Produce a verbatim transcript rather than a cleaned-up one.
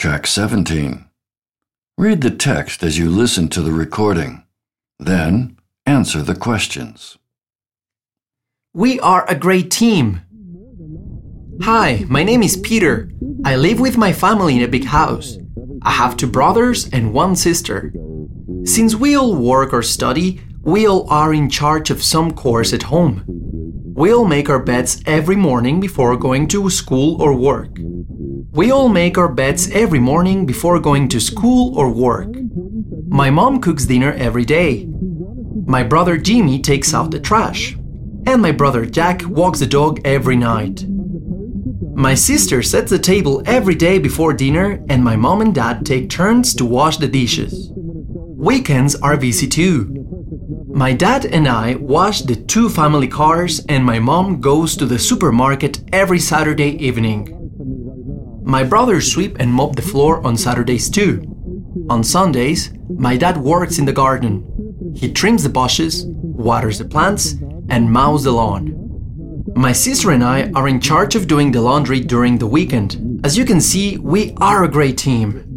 Track seventeen. Read the text as you listen to the recording. Then, answer the questions. We are a great team. Hi, my name is Peter. I live with my family in a big house. I have two brothers and one sister. Since we all work or study, we all are in charge of some chores at home. We all make our beds every morning before going to school or work. We all make our beds every morning before going to school or work. My mom cooks dinner every day. My brother Jimmy takes out the trash. And my brother Jack walks the dog every night. My sister sets the table every day before dinner, and my mom and dad take turns to wash the dishes. Weekends are busy too. My dad and I wash the two family cars, and my mom goes to the supermarket every Saturday evening. My brothers sweep and mop the floor on Saturdays too. On Sundays, my dad works in the garden. He trims the bushes, waters the plants, and mows the lawn. My sister and I are in charge of doing the laundry during the weekend. As you can see, we are a great team.